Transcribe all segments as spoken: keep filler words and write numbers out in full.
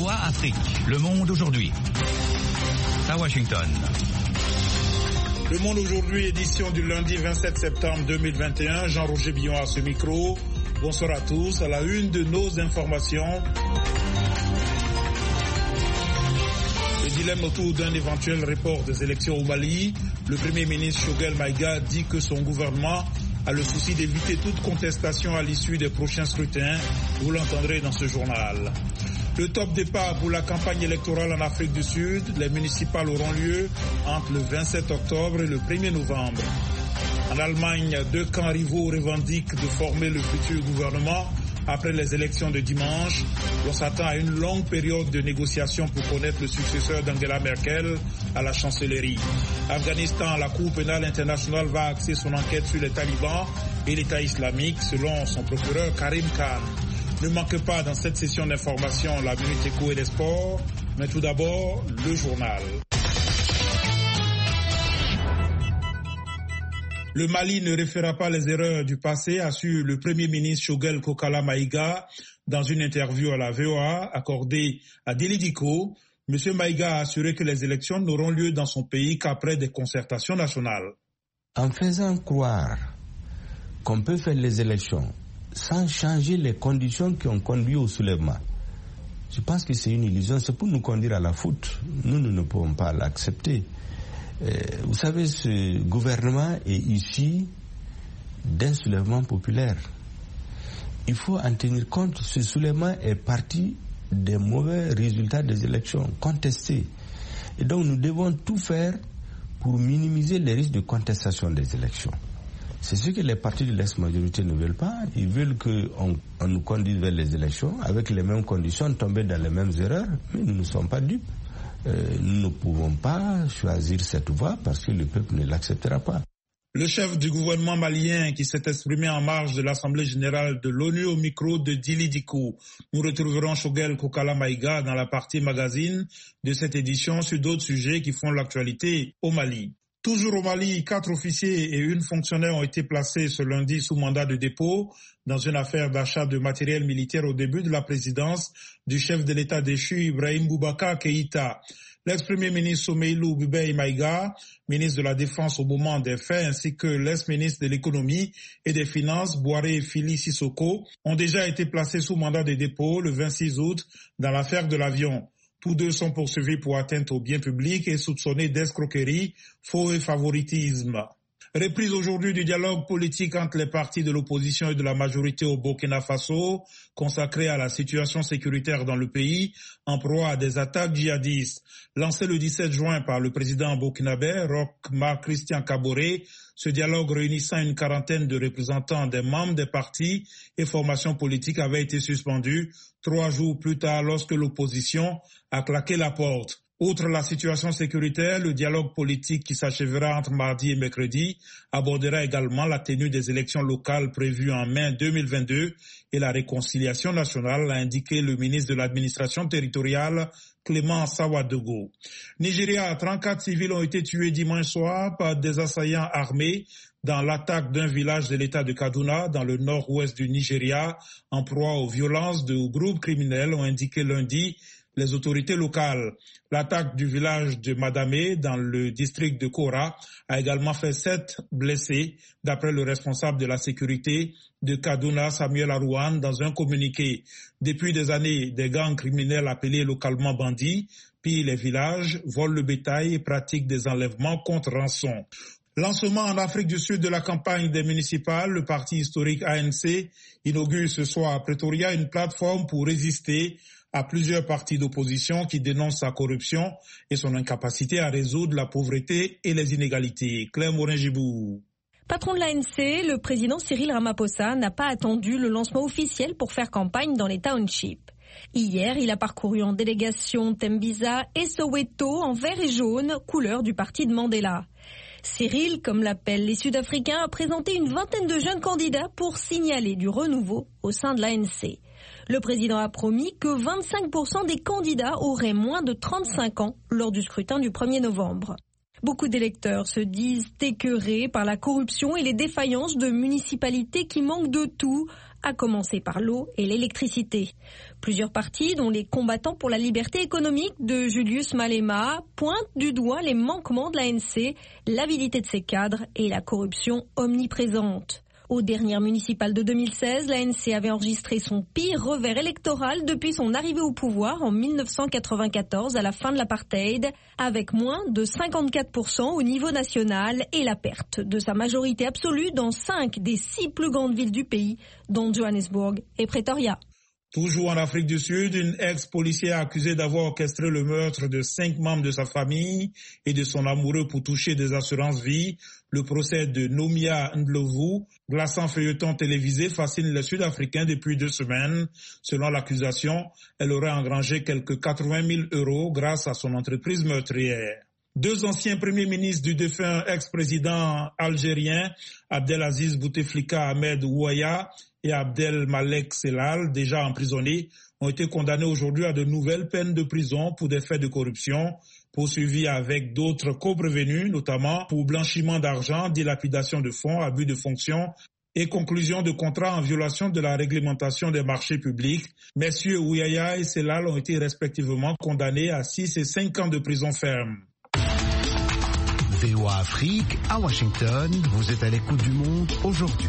V O A Afrique, Le Monde aujourd'hui. À Washington. Le Monde aujourd'hui, édition du lundi vingt-sept septembre deux mille vingt et un. Jean-Roger Billon à ce micro. Bonsoir à tous. À la une de nos informations, le dilemme autour d'un éventuel report des élections au Mali. Le Premier ministre Choguel Maïga dit que son gouvernement a le souci d'éviter toute contestation à l'issue des prochains scrutins. Vous l'entendrez dans ce journal. Le top départ pour la campagne électorale en Afrique du Sud. Les municipales auront lieu entre le vingt-sept octobre et le premier novembre. En Allemagne, deux camps rivaux revendiquent de former le futur gouvernement après les élections de dimanche. On s'attend à une longue période de négociations pour connaître le successeur d'Angela Merkel à la chancellerie. Afghanistan, la Cour pénale internationale va axer son enquête sur les talibans et l'État islamique, selon son procureur Karim Khan. Ne manque pas dans cette session d'information la Minute Éco et des sports, mais tout d'abord, le journal. Le Mali ne refera pas les erreurs du passé, assure le Premier ministre Choguel Kokala Maïga dans une interview à la V O A accordée à Dili Diko. M. Maïga a assuré que les élections n'auront lieu dans son pays qu'après des concertations nationales. En faisant croire qu'on peut faire les élections sans changer les conditions qui ont conduit au soulèvement, je pense que c'est une illusion. C'est pour nous conduire à la faute. Nous, nous ne pouvons pas l'accepter. Euh, vous savez, ce gouvernement est issu d'un soulèvement populaire. Il faut en tenir compte. Ce soulèvement est parti des mauvais résultats des élections contestées. Et donc nous devons tout faire pour minimiser les risques de contestation des élections. C'est ce que les partis de l'ex-majorité ne veulent pas. Ils veulent qu'on on nous conduise vers les élections avec les mêmes conditions, tomber dans les mêmes erreurs, mais nous ne sommes pas dupes. Euh, nous ne pouvons pas choisir cette voie parce que le peuple ne l'acceptera pas. Le chef du gouvernement malien qui s'est exprimé en marge de l'Assemblée générale de l'ONU au micro de Dili Diko. Nous retrouverons Choguel Kokala Maïga dans la partie magazine de cette édition sur d'autres sujets qui font l'actualité au Mali. Toujours au Mali, quatre officiers et une fonctionnaire ont été placés ce lundi sous mandat de dépôt dans une affaire d'achat de matériel militaire au début de la présidence du chef de l'État déchu Ibrahim Boubacar Keïta. L'ex-premier ministre Soumeylou Bubey Maïga, ministre de la Défense au moment des faits, ainsi que l'ex-ministre de l'Économie et des Finances, Boiré Fili Sissoko, ont déjà été placés sous mandat de dépôt le vingt-six août dans l'affaire de l'avion. Tous deux sont poursuivis pour atteinte au bien public et soupçonnés d'escroquerie, faux et favoritisme. Reprise aujourd'hui du dialogue politique entre les partis de l'opposition et de la majorité au Burkina Faso, consacré à la situation sécuritaire dans le pays, en proie à des attaques djihadistes. Lancé le dix-sept juin par le président burkinabé, Roch Marc Christian Kaboré, ce dialogue réunissant une quarantaine de représentants des membres des partis et formations politiques avait été suspendu trois jours plus tard lorsque l'opposition a claqué la porte. Outre la situation sécuritaire, le dialogue politique qui s'achèvera entre mardi et mercredi abordera également la tenue des élections locales prévues en mai deux mille vingt-deux et la réconciliation nationale, a indiqué le ministre de l'administration territoriale Clément Sawadogo. Nigeria, trente-quatre civils ont été tués dimanche soir par des assaillants armés dans l'attaque d'un village de l'État de Kaduna, dans le nord-ouest du Nigeria, en proie aux violences de groupes criminels, ont indiqué lundi les autorités locales. L'attaque du village de Madamé, dans le district de Kora, a également fait sept blessés, d'après le responsable de la sécurité de Kaduna, Samuel Arouane, dans un communiqué. Depuis des années, des gangs criminels appelés localement bandits pillent les villages, volent le bétail et pratiquent des enlèvements contre rançon. Lancement en Afrique du Sud de la campagne des municipales, le parti historique A N C inaugure ce soir à Pretoria une plateforme pour résister à plusieurs partis d'opposition qui dénoncent sa corruption et son incapacité à résoudre la pauvreté et les inégalités. Claire Morin-Gibou. Patron de l'A N C, le président Cyril Ramaphosa n'a pas attendu le lancement officiel pour faire campagne dans les townships. Hier, il a parcouru en délégation Tembisa et Soweto en vert et jaune, couleur du parti de Mandela. Cyril, comme l'appellent les Sud-Africains, a présenté une vingtaine de jeunes candidats pour signaler du renouveau au sein de l'A N C. Le président a promis que vingt-cinq pour cent des candidats auraient moins de trente-cinq ans lors du scrutin du premier novembre. Beaucoup d'électeurs se disent écœurés par la corruption et les défaillances de municipalités qui manquent de tout, à commencer par l'eau et l'électricité. Plusieurs partis, dont les combattants pour la liberté économique de Julius Malema, pointent du doigt les manquements de l'A N C, l'avidité de ses cadres et la corruption omniprésente. Aux dernières municipales de deux mille seize, l'A N C avait enregistré son pire revers électoral depuis son arrivée au pouvoir en mille neuf cent quatre-vingt-quatorze à la fin de l'apartheid, avec moins de cinquante-quatre pour cent au niveau national et la perte de sa majorité absolue dans cinq des six plus grandes villes du pays, dont Johannesburg et Pretoria. Toujours en Afrique du Sud, une ex-policière accusée d'avoir orchestré le meurtre de cinq membres de sa famille et de son amoureux pour toucher des assurances vie. Le procès de Nomia Ndlovu, glaçant feuilleton télévisé, fascine les Sud-Africains depuis deux semaines. Selon l'accusation, elle aurait engrangé quelques quatre-vingt mille euros grâce à son entreprise meurtrière. Deux anciens premiers ministres du défunt ex-président algérien, Abdelaziz Bouteflika Ahmed Ouaya et Abdel Malek Sellal, déjà emprisonnés, ont été condamnés aujourd'hui à de nouvelles peines de prison pour des faits de corruption, poursuivis avec d'autres co-prévenus, notamment pour blanchiment d'argent, dilapidation de fonds, abus de fonction et conclusion de contrats en violation de la réglementation des marchés publics. Messieurs Ouaya et Sellal ont été respectivement condamnés à six et cinq ans de prison ferme. V O A Afrique, à Washington, vous êtes à l'écoute du monde aujourd'hui.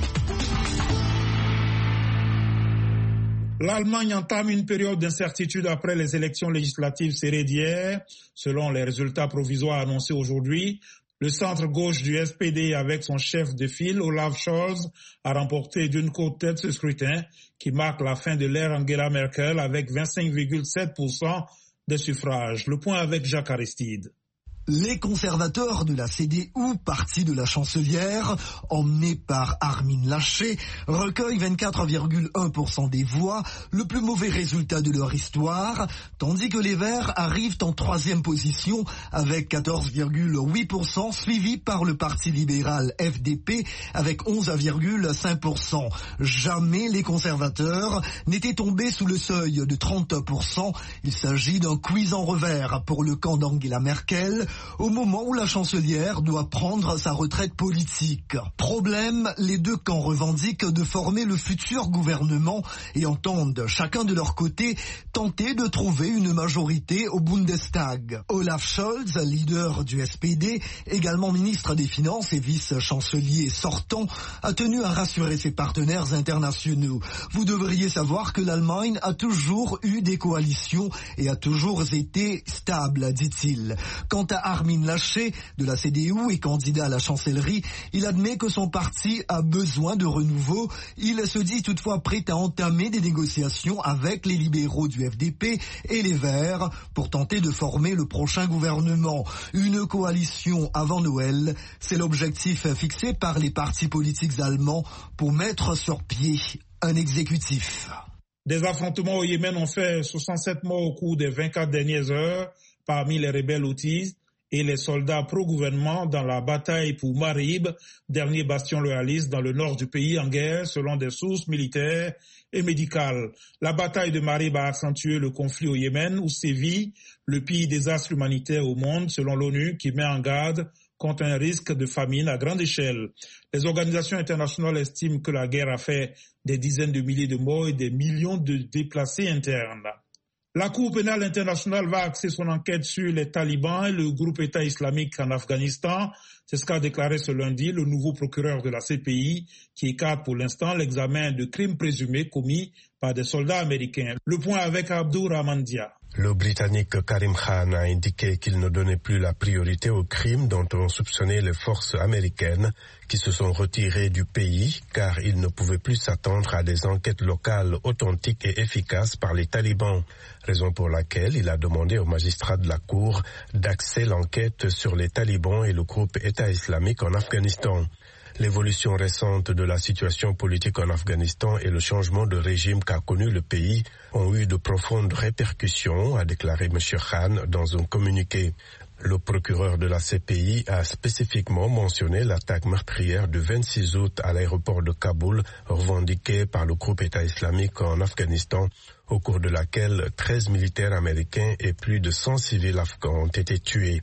L'Allemagne entame une période d'incertitude après les élections législatives serrées d'hier. Selon les résultats provisoires annoncés aujourd'hui, le centre-gauche du S P D, avec son chef de file, Olaf Scholz, a remporté d'une côte tête ce scrutin qui marque la fin de l'ère Angela Merkel avec vingt-cinq virgule sept pour cent des suffrages. Le point avec Jacques Aristide. Les conservateurs de la C D U, parti de la chancelière, emmenés par Armin Laschet, recueillent vingt-quatre virgule un pour cent des voix, le plus mauvais résultat de leur histoire, tandis que les Verts arrivent en troisième position avec quatorze virgule huit pour cent, suivi par le Parti libéral F D P avec onze virgule cinq pour cent. Jamais les conservateurs n'étaient tombés sous le seuil de trente pour cent. Il s'agit d'un cuisant revers pour le camp d'Angela Merkel, au moment où la chancelière doit prendre sa retraite politique. Problème, les deux camps revendiquent de former le futur gouvernement et entendent chacun de leur côté tenter de trouver une majorité au Bundestag. Olaf Scholz, leader du S P D, également ministre des Finances et vice-chancelier sortant, a tenu à rassurer ses partenaires internationaux. Vous devriez savoir que l'Allemagne a toujours eu des coalitions et a toujours été stable, dit-il. Quant à Armin Laschet, de la C D U et candidat à la chancellerie, il admet que son parti a besoin de renouveau. Il se dit toutefois prêt à entamer des négociations avec les libéraux du F D P et les Verts pour tenter de former le prochain gouvernement. Une coalition avant Noël, c'est l'objectif fixé par les partis politiques allemands pour mettre sur pied un exécutif. Des affrontements au Yémen ont fait soixante-sept morts au cours des vingt-quatre dernières heures parmi les rebelles houthis et les soldats pro-gouvernement dans la bataille pour Marib, dernier bastion loyaliste dans le nord du pays en guerre, selon des sources militaires et médicales. La bataille de Marib a accentué le conflit au Yémen, où sévit le pire désastre humanitaire au monde, selon l'ONU, qui met en garde contre un risque de famine à grande échelle. Les organisations internationales estiment que la guerre a fait des dizaines de milliers de morts et des millions de déplacés internes. La Cour pénale internationale va axer son enquête sur les talibans et le groupe État islamique en Afghanistan. C'est ce qu'a déclaré ce lundi le nouveau procureur de la C P I, qui écarte pour l'instant l'examen de crimes présumés commis par des soldats américains. Le point avec Abdou Rahmandia. Le Britannique Karim Khan a indiqué qu'il ne donnait plus la priorité aux crimes dont ont soupçonné les forces américaines qui se sont retirées du pays car il ne pouvait plus s'attendre à des enquêtes locales authentiques et efficaces par les talibans, raison pour laquelle il a demandé aux magistrats de la Cour d'axer l'enquête sur les talibans et le groupe État islamique en Afghanistan. L'évolution récente de la situation politique en Afghanistan et le changement de régime qu'a connu le pays ont eu de profondes répercussions, a déclaré M. Khan dans un communiqué. Le procureur de la C P I a spécifiquement mentionné l'attaque meurtrière du vingt-six août à l'aéroport de Kaboul, revendiquée par le groupe État islamique en Afghanistan, au cours de laquelle treize militaires américains et plus de cent civils afghans ont été tués.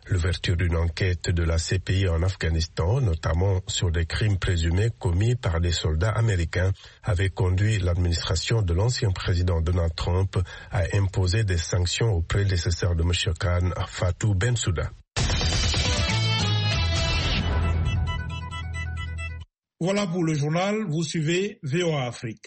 L'ouverture d'une enquête de la C P I en Afghanistan, notamment sur des crimes présumés commis par des soldats américains, avait conduit l'administration de l'ancien président Donald Trump à imposer des sanctions au prédécesseur de M. Khan, Fatou Bensouda. Voilà pour le journal, vous suivez V O A Afrique.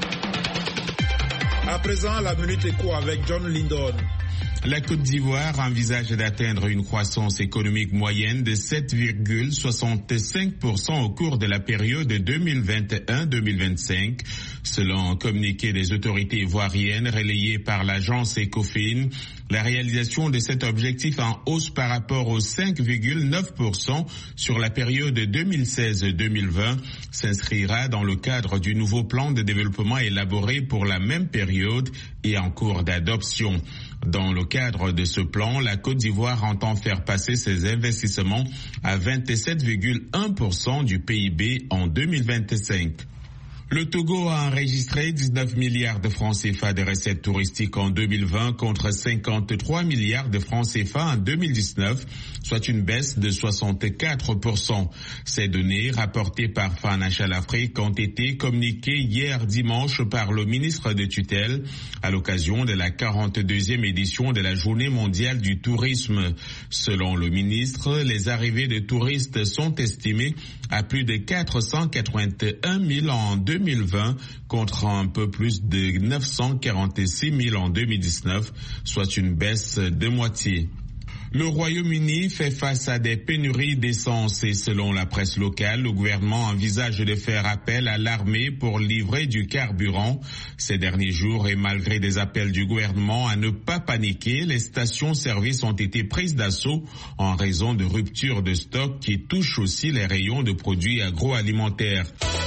À présent, la Minute Éco avec John Lindon. La Côte d'Ivoire envisage d'atteindre une croissance économique moyenne de sept virgule soixante-cinq pour cent au cours de la période deux mille vingt et un deux mille vingt-cinq, selon un communiqué des autorités ivoiriennes relayé par l'agence Ecofin. La réalisation de cet objectif en hausse par rapport aux cinq virgule neuf pour cent sur la période deux mille seize deux mille vingt s'inscrira dans le cadre du nouveau plan de développement élaboré pour la même période et en cours d'adoption. Dans le cadre de ce plan, la Côte d'Ivoire entend faire passer ses investissements à vingt-sept virgule un pour cent du P I B en deux mille vingt-cinq. Le Togo a enregistré dix-neuf milliards de francs C F A de recettes touristiques en deux mille vingt contre cinquante-trois milliards de francs C F A en deux mille dix-neuf, soit une baisse de soixante-quatre pour cent. Ces données, rapportées par Financial Afrique, ont été communiquées hier dimanche par le ministre de tutelle à l'occasion de la quarante-deuxième édition de la Journée mondiale du tourisme. Selon le ministre, les arrivées de touristes sont estimées à plus de quatre cent quatre-vingt-un mille en deux mille vingt contre un peu plus de neuf cent quarante-six mille en deux mille dix-neuf, soit une baisse de moitié. Le Royaume-Uni fait face à des pénuries d'essence et selon la presse locale, le gouvernement envisage de faire appel à l'armée pour livrer du carburant. Ces derniers jours et malgré des appels du gouvernement à ne pas paniquer, les stations-service ont été prises d'assaut en raison de ruptures de stock qui touchent aussi les rayons de produits agroalimentaires.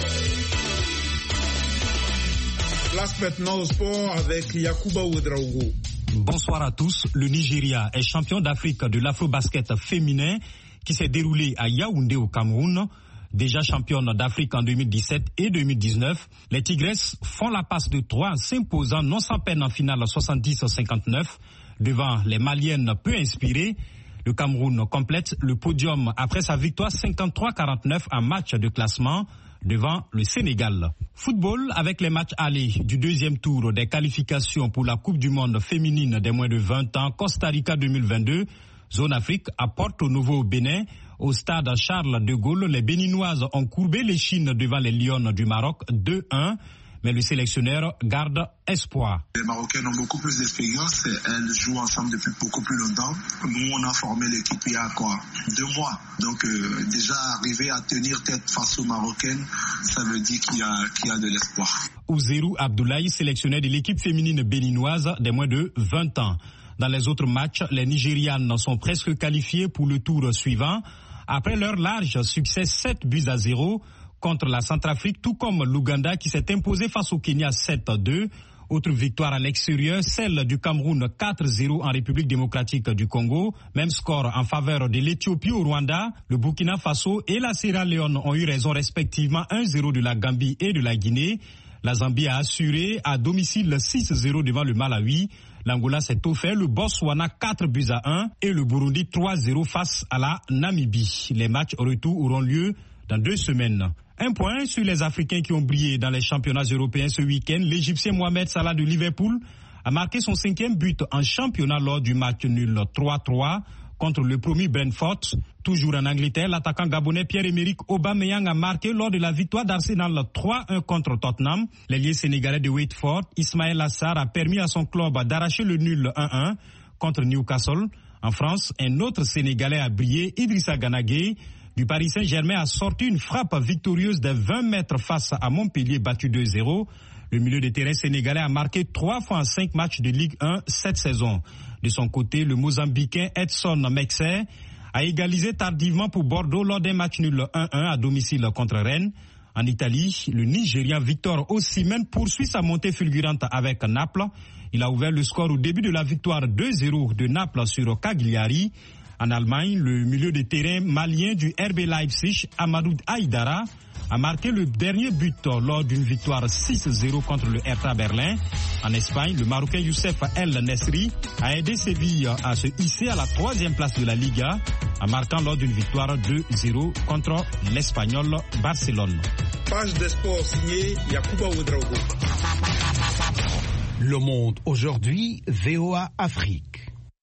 Place maintenant au sport avec Yacouba Ouedraogo. Bonsoir à tous. Le Nigeria est champion d'Afrique de l'afro-basket féminin qui s'est déroulé à Yaoundé au Cameroun. Déjà championne d'Afrique en deux mille dix-sept et deux mille dix-neuf, les Tigresses font la passe de trois en s'imposant non sans peine en finale soixante-dix à cinquante-neuf devant les Maliennes peu inspirées. Le Cameroun complète le podium après sa victoire cinquante-trois à quarante-neuf en match de classement devant le Sénégal. Football avec les matchs allés du deuxième tour des qualifications pour la Coupe du Monde féminine des moins de vingt ans, Costa Rica deux mille vingt-deux. Zone Afrique à Porto Novo au Bénin. Au stade Charles de Gaulle, les Béninoises ont courbé l'échine devant les Lions du Maroc deux un. Mais le sélectionneur garde espoir. Les Marocaines ont beaucoup plus d'expérience, elles jouent ensemble depuis beaucoup plus longtemps. Nous, on a formé l'équipe il y a quoi, deux mois. Donc euh, déjà arriver à tenir tête face aux Marocaines, ça veut dire qu'il y a, qu'il y a de l'espoir. Ouzérou Abdoulaye, sélectionneur de l'équipe féminine béninoise des moins de vingt ans. Dans les autres matchs, les Nigérianes sont presque qualifiées pour le tour suivant. Après leur large succès sept buts à zéro, contre la Centrafrique, tout comme l'Ouganda qui s'est imposé face au Kenya sept à deux. Autre victoire à l'extérieur, celle du Cameroun quatre zéro en République démocratique du Congo. Même score en faveur de l'Éthiopie au Rwanda. Le Burkina Faso et la Sierra Leone ont eu raison respectivement un zéro de la Gambie et de la Guinée. La Zambie a assuré à domicile six zéro devant le Malawi. L'Angola s'est offert le Botswana quatre buts à un et le Burundi trois zéro face à la Namibie. Les matchs retour auront lieu dans deux semaines. Un point sur les Africains qui ont brillé dans les championnats européens ce week-end. L'Égyptien Mohamed Salah de Liverpool a marqué son cinquième but en championnat lors du match nul trois trois contre le promu Brentford. Toujours en Angleterre, l'attaquant gabonais Pierre-Emerick Aubameyang a marqué lors de la victoire d'Arsenal trois un contre Tottenham. L'ailier sénégalais de Watford, Ismaël Assar, a permis à son club d'arracher le nul un un contre Newcastle. En France, un autre Sénégalais a brillé, Idrissa Gana Gueye du Paris Saint-Germain a sorti une frappe victorieuse de vingt mètres face à Montpellier battu deux zéro. Le milieu de terrain sénégalais a marqué trois fois en cinq matchs de Ligue un cette saison. De son côté, le Mozambicain Edson Mexer a égalisé tardivement pour Bordeaux lors d'un match nul un un à domicile contre Rennes. En Italie, le Nigérian Victor Osimhen poursuit sa montée fulgurante avec Naples. Il a ouvert le score au début de la victoire deux zéro de Naples sur Cagliari. En Allemagne, le milieu de terrain malien du R B Leipzig, Amadou Haïdara, a marqué le dernier but lors d'une victoire six zéro contre le Hertha Berlin. En Espagne, le Marocain Youssef El Nesri a aidé Séville à se hisser à la troisième place de la Liga, en marquant lors d'une victoire deux zéro contre l'Espagnol Barcelone. Page des sports signée Yacouba Ouedraogo. Le Monde aujourd'hui, V O A Afrique.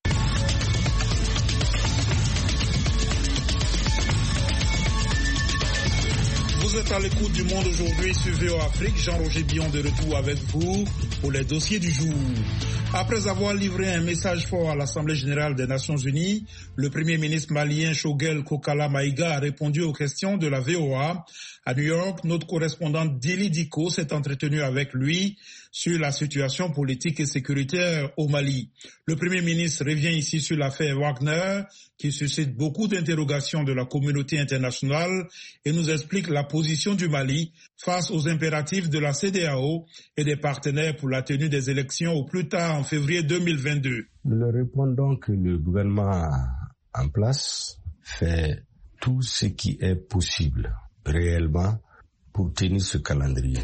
Vous êtes à l'écoute du Monde aujourd'hui sur V O A Afrique. Jean-Roger Bion de retour avec vous pour les dossiers du jour. Après avoir livré un message fort à l'Assemblée générale des Nations unies, le Premier ministre malien Choguel Kokala Maïga a répondu aux questions de la V O A. À New York, notre correspondante Dili Diko s'est entretenue avec lui sur la situation politique et sécuritaire au Mali. Le Premier ministre revient ici sur l'affaire Wagner, qui suscite beaucoup d'interrogations de la communauté internationale, et nous explique la position du Mali face aux impératifs de la C E D E A O et des partenaires pour la tenue des élections au plus tard en février deux mille vingt-deux. Nous leur répondons que le gouvernement en place fait tout ce qui est possible réellement pour tenir ce calendrier.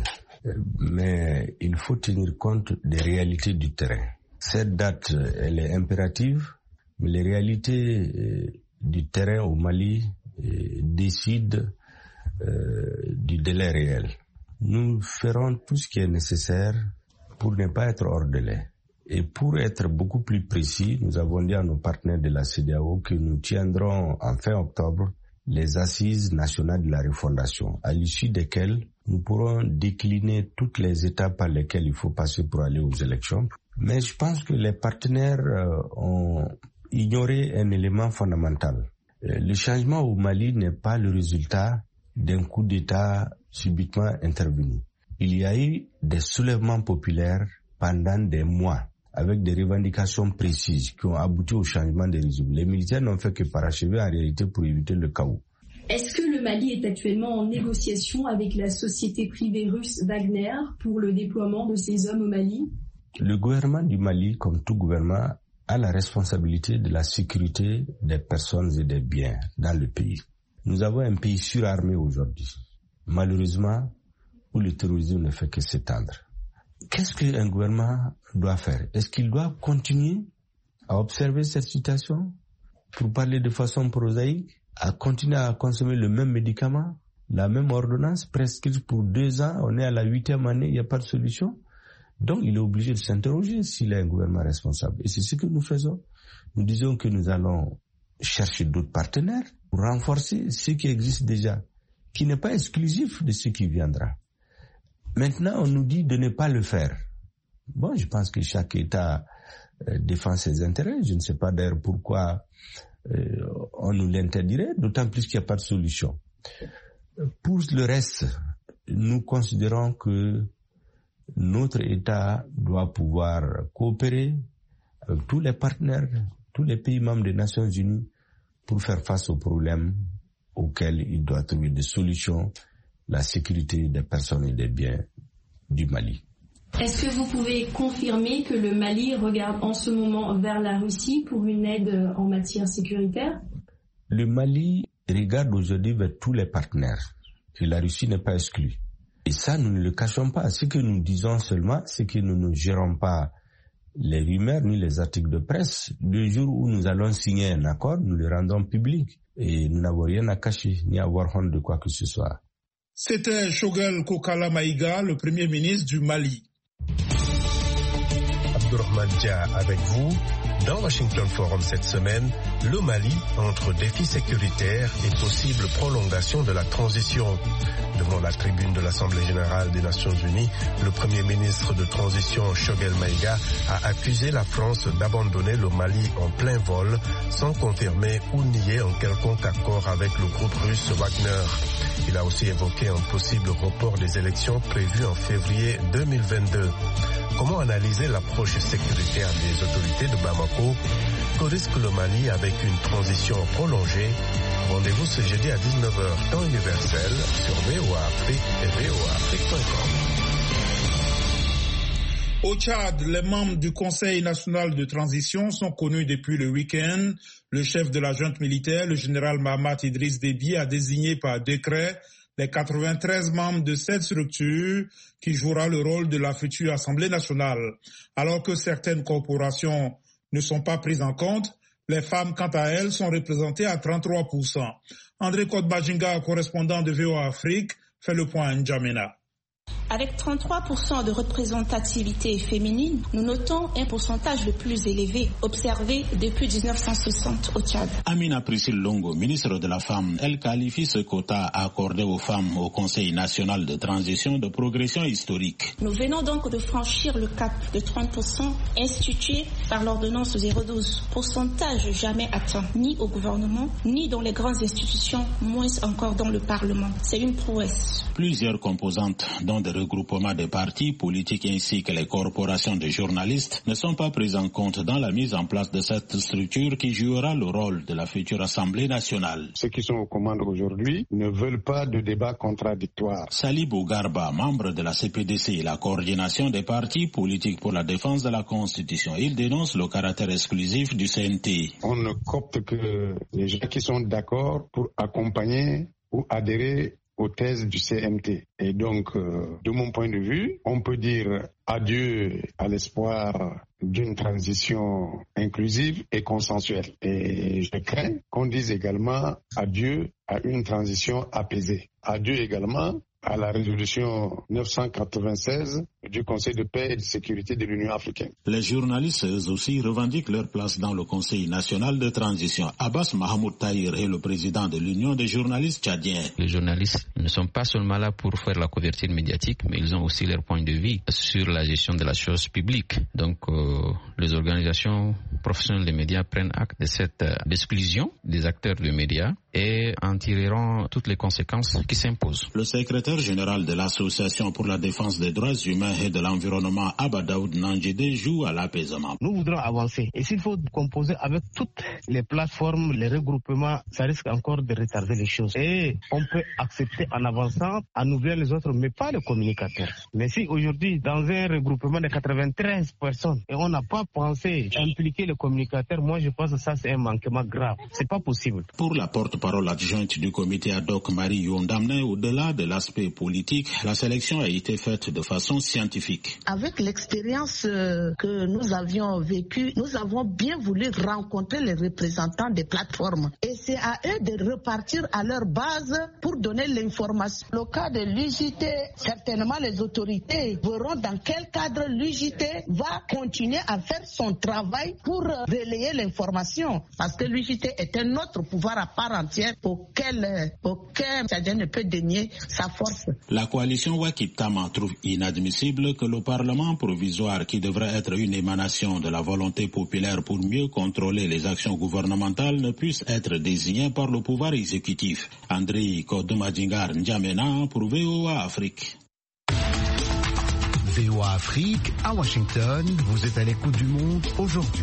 Mais il faut tenir compte des réalités du terrain. Cette date, elle est impérative, mais les réalités du terrain au Mali décident euh, du délai réel. Nous ferons tout ce qui est nécessaire pour ne pas être hors délai. Et pour être beaucoup plus précis, nous avons dit à nos partenaires de la C E D E A O que nous tiendrons en fin octobre les assises nationales de la refondation, à l'issue desquelles nous pourrons décliner toutes les étapes par lesquelles il faut passer pour aller aux élections. Mais je pense que les partenaires euh, ont ignoré un élément fondamental. Euh, le changement au Mali n'est pas le résultat d'un coup d'État subitement intervenu. Il y a eu des soulèvements populaires pendant des mois, avec des revendications précises qui ont abouti au changement des régimes. Les militaires n'ont fait que parachever en réalité pour éviter le chaos. Est-ce que le Mali est actuellement en négociation avec la société privée russe Wagner pour le déploiement de ses hommes au Mali? Le gouvernement du Mali, comme tout gouvernement, a la responsabilité de la sécurité des personnes et des biens dans le pays. Nous avons un pays surarmé aujourd'hui, malheureusement, où le terrorisme ne fait que s'étendre. Qu'est-ce qu'un gouvernement doit faire? Est-ce qu'il doit continuer à observer cette situation, pour parler de façon prosaïque, à continuer à consommer le même médicament, la même ordonnance, prescrite pour deux ans, on est à la huitième année, il n'y a pas de solution? Donc il est obligé de s'interroger s'il est un gouvernement responsable. Et c'est ce que nous faisons. Nous disons que nous allons chercher d'autres partenaires pour renforcer ce qui existe déjà, qui n'est pas exclusif de ce qui viendra. Maintenant, on nous dit de ne pas le faire. Bon, je pense que chaque État euh, défend ses intérêts. Je ne sais pas d'ailleurs pourquoi euh, on nous l'interdirait, d'autant plus qu'il n'y a pas de solution. Pour le reste, nous considérons que notre État doit pouvoir coopérer avec tous les partenaires, tous les pays membres des Nations Unies pour faire face aux problèmes auxquels il doit trouver des solutions, la sécurité des personnes et des biens du Mali. Est-ce que vous pouvez confirmer que le Mali regarde en ce moment vers la Russie pour une aide en matière sécuritaire? Le Mali regarde aujourd'hui vers tous les partenaires et la Russie n'est pas exclue. Et ça, nous ne le cachons pas. Ce que nous disons seulement, c'est que nous ne gérons pas les rumeurs ni les articles de presse. Le jour où nous allons signer un accord, nous le rendons public. Et nous n'avons rien à cacher, ni à avoir honte de quoi que ce soit. C'était Choguel Kokala Maïga, le Premier ministre du Mali. Abdourahmane Dia avec vous. Dans Washington Forum cette semaine, le Mali entre défis sécuritaires et possible prolongation de la transition. Devant la tribune de l'Assemblée générale des Nations unies, le Premier ministre de transition Choguel Maïga a accusé la France d'abandonner le Mali en plein vol sans confirmer ou nier un quelconque accord avec le groupe russe Wagner. Il a aussi évoqué un possible report des élections prévues en février deux mille vingt-deux. Comment analyser l'approche sécuritaire des autorités de Bamako? Que risque le Mali avec une transition prolongée? Rendez-vous ce jeudi à dix-neuf heures, temps universel, sur V O A Afrique et V O A Afrique point com. Au Tchad, les membres du Conseil national de transition sont connus depuis le week-end. Le chef de la junte militaire, le général Mahamat Idriss Déby, a désigné par décret les quatre-vingt-treize membres de cette structure qui jouera le rôle de la future Assemblée nationale. Alors que certaines corporations ne sont pas prises en compte, les femmes, quant à elles, sont représentées à trente-trois pour cent. André Kodbajinga, correspondant de V O A Afrique, fait le point à N'Djamena. Avec trente-trois pour cent de représentativité féminine, nous notons un pourcentage le plus élevé observé depuis dix-neuf cent soixante au Tchad. Amina Priscille Longo, ministre de la Femme, elle qualifie ce quota accordé aux femmes au Conseil national de transition de progression historique. Nous venons donc de franchir le cap de trente pour cent institué par l'ordonnance zéro douze, pourcentage jamais atteint ni au gouvernement, ni dans les grandes institutions, moins encore dans le Parlement. C'est une prouesse. Plusieurs composantes, dont des regroupements des partis politiques ainsi que les corporations de journalistes, ne sont pas prises en compte dans la mise en place de cette structure qui jouera le rôle de la future Assemblée nationale. Ceux qui sont aux commandes aujourd'hui ne veulent pas de débat contradictoire. Salibou Garba, membre de la C P D C, la coordination des partis politiques pour la défense de la Constitution, il dénonce le caractère exclusif du C N T. On ne copte que les gens qui sont d'accord pour accompagner ou adhérer aux thèses du C N T. Et donc, euh, de mon point de vue, on peut dire adieu à l'espoir d'une transition inclusive et consensuelle. Et je crains qu'on dise également adieu à une transition apaisée. Adieu également à la résolution neuf cent quatre-vingt-seize du Conseil de paix et de sécurité de l'Union africaine. Les journalistes, eux aussi, revendiquent leur place dans le Conseil national de transition. Abbas Mahamoud Tahir est le président de l'Union des journalistes tchadiens. Les journalistes ne sont pas seulement là pour faire la couverture médiatique, mais ils ont aussi leur point de vue sur la gestion de la chose publique. Donc, euh, les organisations professionnelles des médias prennent acte de cette euh, exclusion des acteurs des médias et en tireront toutes les conséquences qui s'imposent. Le secrétaire général de l'Association pour la défense des droits humains et de l'environnement, Abba Daoud Nanjide, joue à l'apaisement. Nous voudrons avancer. Et s'il faut composer avec toutes les plateformes, les regroupements, ça risque encore de retarder les choses. Et on peut accepter en avançant, en oubliant les autres, mais pas les communicateurs. Mais si aujourd'hui, dans un regroupement de quatre-vingt-treize personnes, et on n'a pas pensé impliquer les communicateurs, moi je pense que ça c'est un manquement grave. C'est pas possible. Pour la porte-parole adjointe du comité ad hoc, Marie Yondamne, au-delà de l'aspect politique, la sélection a été faite de façon scientifique. Avec l'expérience que nous avions vécue, nous avons bien voulu rencontrer les représentants des plateformes. Et c'est à eux de repartir à leur base pour donner l'information. Le cas de l'U J T, certainement les autorités verront dans quel cadre l'U J T va continuer à faire son travail pour relayer l'information. Parce que l'U J T est un autre pouvoir à part entière auquel aucun Tchadien ne peut dénier sa force. La coalition Wakitama trouve inadmissible que le Parlement provisoire, qui devrait être une émanation de la volonté populaire pour mieux contrôler les actions gouvernementales, ne puisse être désigné par le pouvoir exécutif. André Kodomadingar N'Djamena pour V O A Afrique. V O A Afrique, à Washington, vous êtes à l'écoute du monde aujourd'hui.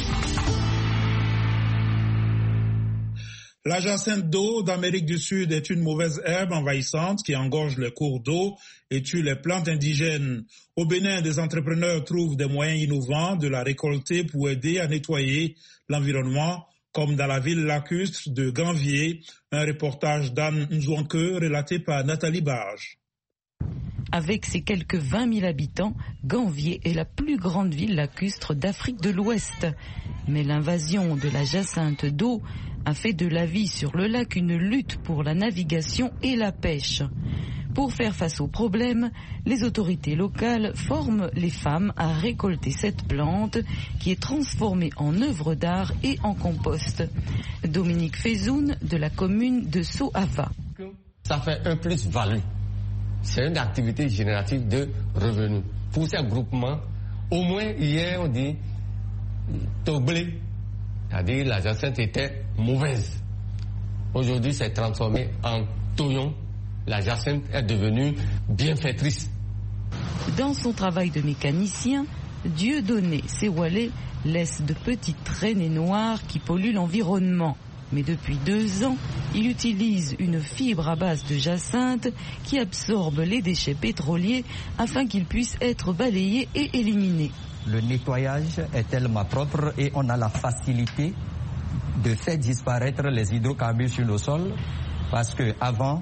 La jacinthe d'eau d'Amérique du Sud est une mauvaise herbe envahissante qui engorge les cours d'eau et tue les plantes indigènes. Au Bénin, des entrepreneurs trouvent des moyens innovants de la récolter pour aider à nettoyer l'environnement, comme dans la ville lacustre de Ganvier. Un reportage d'Anne Nzouanke relaté par Nathalie Barge. Avec ses quelques vingt mille habitants, Ganvier est la plus grande ville lacustre d'Afrique de l'Ouest. Mais l'invasion de la jacinthe d'eau a fait de la vie sur le lac une lutte pour la navigation et la pêche. Pour faire face aux problèmes, les autorités locales forment les femmes à récolter cette plante qui est transformée en œuvre d'art et en compost. Dominique Fezoun de la commune de Sohava. Ça fait un plus-value. C'est une activité générative de revenus. Pour ces groupements, au moins hier on dit toblé, c'est-à-dire la jacinthe était mauvaise. Aujourd'hui c'est transformé en toyon. La jacinthe est devenue bienfaitrice. Dans son travail de mécanicien, Dieudonné Sewalé laisse de petites traînées noires qui polluent l'environnement. Mais depuis deux ans, il utilise une fibre à base de jacinthe qui absorbe les déchets pétroliers afin qu'ils puissent être balayés et éliminés. Le nettoyage est tellement propre et on a la facilité de faire disparaître les hydrocarbures sur le sol parce qu'avant,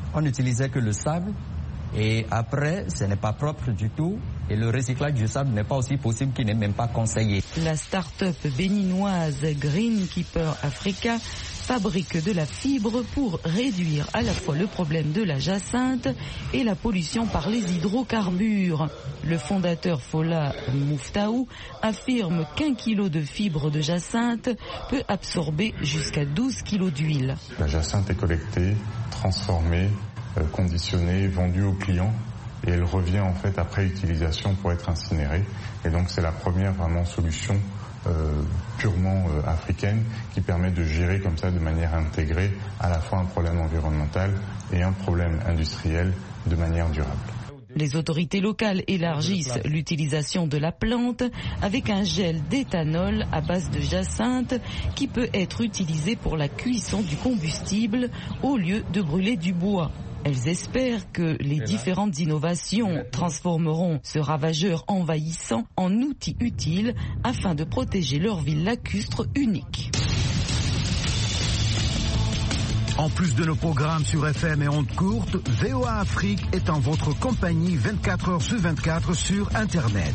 on n'utilisait que le sable. Et après, ce n'est pas propre du tout. Et le recyclage du sable n'est pas aussi possible, qu'il n'est même pas conseillé. La start-up béninoise Greenkeeper Africa fabrique de la fibre pour réduire à la fois le problème de la jacinthe et la pollution par les hydrocarbures. Le fondateur Fola Mouftaou affirme qu'un kilo de fibre de jacinthe peut absorber jusqu'à douze kilos d'huile. La jacinthe est collectée, transformée, conditionnée, vendue aux clients et elle revient en fait après utilisation pour être incinérée. Et donc c'est la première vraiment solution euh, purement euh, africaine qui permet de gérer comme ça de manière intégrée à la fois un problème environnemental et un problème industriel de manière durable. Les autorités locales élargissent l'utilisation de la plante avec un gel d'éthanol à base de jacinthe qui peut être utilisé pour la cuisson du combustible au lieu de brûler du bois. Elles espèrent que les différentes innovations transformeront ce ravageur envahissant en outil utile afin de protéger leur ville lacustre unique. En plus de nos programmes sur F M et ondes courtes, V O A Afrique est en votre compagnie vingt-quatre heures sur vingt-quatre sur Internet.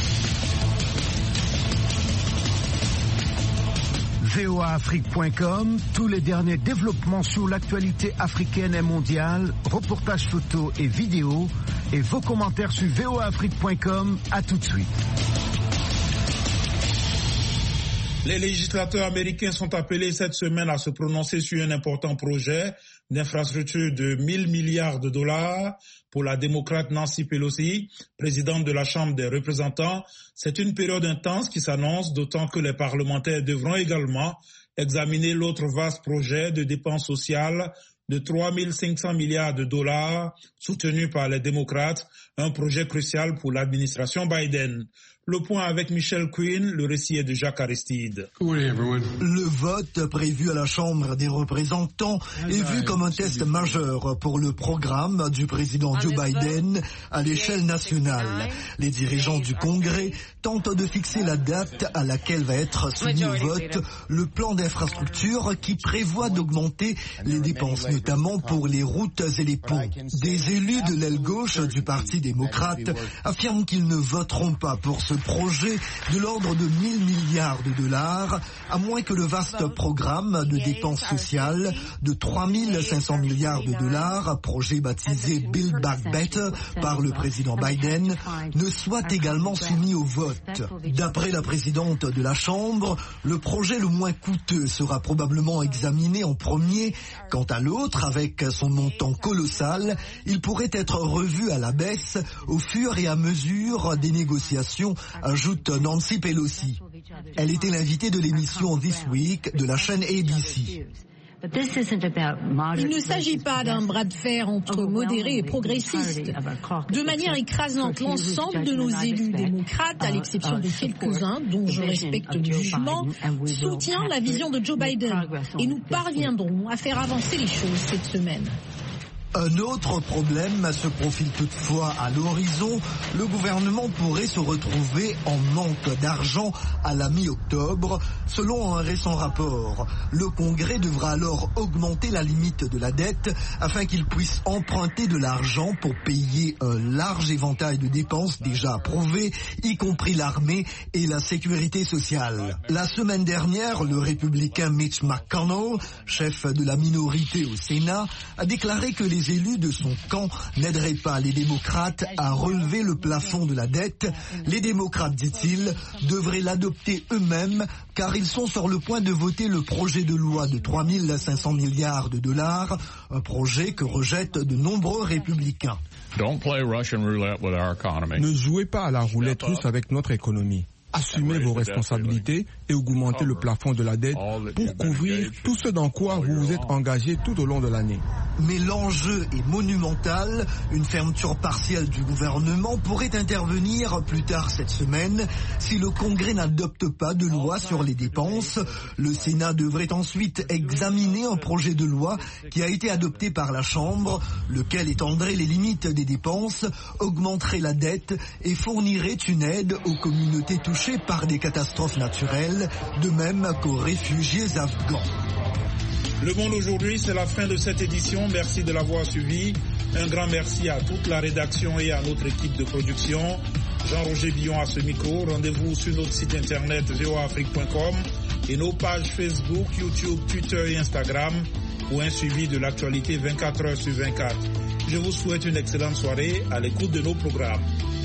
V O A Afrique point com, tous les derniers développements sur l'actualité africaine et mondiale, reportages photos et vidéos, et vos commentaires sur V O A Afrique point com. À tout de suite. Les législateurs américains sont appelés cette semaine à se prononcer sur un important projet d'infrastructure de mille milliards de dollars pour la démocrate Nancy Pelosi, présidente de la Chambre des représentants. C'est une période intense qui s'annonce, d'autant que les parlementaires devront également examiner l'autre vaste projet de dépenses sociales de trois mille cinq cents milliards de dollars soutenu par les démocrates, un projet crucial pour l'administration Biden. Le point avec Michel Quinn, le récit est de Jacques Aristide. Le vote prévu à la Chambre des représentants est vu comme un test majeur pour le programme du président Joe Biden à l'échelle nationale. Les dirigeants du Congrès tentent de fixer la date à laquelle va être soumis au vote le plan d'infrastructure qui prévoit d'augmenter les dépenses, notamment pour les routes et les ponts. Des élus de l'aile gauche du Parti démocrate affirment qu'ils ne voteront pas pour ce projet de l'ordre de mille milliards de dollars, à moins que le vaste programme de dépenses sociales de trois mille cinq cents milliards de dollars, projet baptisé Build Back Better par le président Biden, ne soit également soumis au vote. D'après la présidente de la Chambre, le projet le moins coûteux sera probablement examiné en premier. Quant à l'autre, avec son montant colossal, il pourrait être revu à la baisse au fur et à mesure des négociations, ajoute Nancy Pelosi. Elle était l'invitée de l'émission This Week de la chaîne A B C. Il ne s'agit pas d'un bras de fer entre modérés et progressistes. De manière écrasante, l'ensemble de nos élus démocrates, à l'exception de quelques-uns dont je respecte le jugement, soutient la vision de Joe Biden. Et nous parviendrons à faire avancer les choses cette semaine. Un autre problème se profile toutefois à l'horizon. Le gouvernement pourrait se retrouver en manque d'argent à la mi-octobre. Selon un récent rapport, le Congrès devra alors augmenter la limite de la dette afin qu'il puisse emprunter de l'argent pour payer un large éventail de dépenses déjà approuvées, y compris l'armée et la sécurité sociale. La semaine dernière, le républicain Mitch McConnell, chef de la minorité au Sénat, a déclaré que les Les élus de son camp n'aideraient pas les démocrates à relever le plafond de la dette. Les démocrates, dit-il, devraient l'adopter eux-mêmes car ils sont sur le point de voter le projet de loi de trois mille cinq cents milliards de dollars, un projet que rejettent de nombreux républicains. Ne jouez pas à la roulette russe avec notre économie. Assumez vos responsabilités et augmentez le plafond de la dette pour couvrir tout ce dans quoi vous vous êtes engagé tout au long de l'année. Mais l'enjeu est monumental. Une fermeture partielle du gouvernement pourrait intervenir plus tard cette semaine si le Congrès n'adopte pas de loi sur les dépenses. Le Sénat devrait ensuite examiner un projet de loi qui a été adopté par la Chambre, lequel étendrait les limites des dépenses, augmenterait la dette et fournirait une aide aux communautés touchées par des catastrophes naturelles, de même qu'aux réfugiés afghans. Le Monde aujourd'hui, c'est la fin de cette édition. Merci de l'avoir suivi. Un grand merci à toute la rédaction et à notre équipe de production. Jean-Roger Billon à ce micro. Rendez-vous sur notre site internet v o a afrique point com et nos pages Facebook, YouTube, Twitter et Instagram pour un suivi de l'actualité vingt-quatre heures sur vingt-quatre. Je vous souhaite une excellente soirée à l'écoute de nos programmes.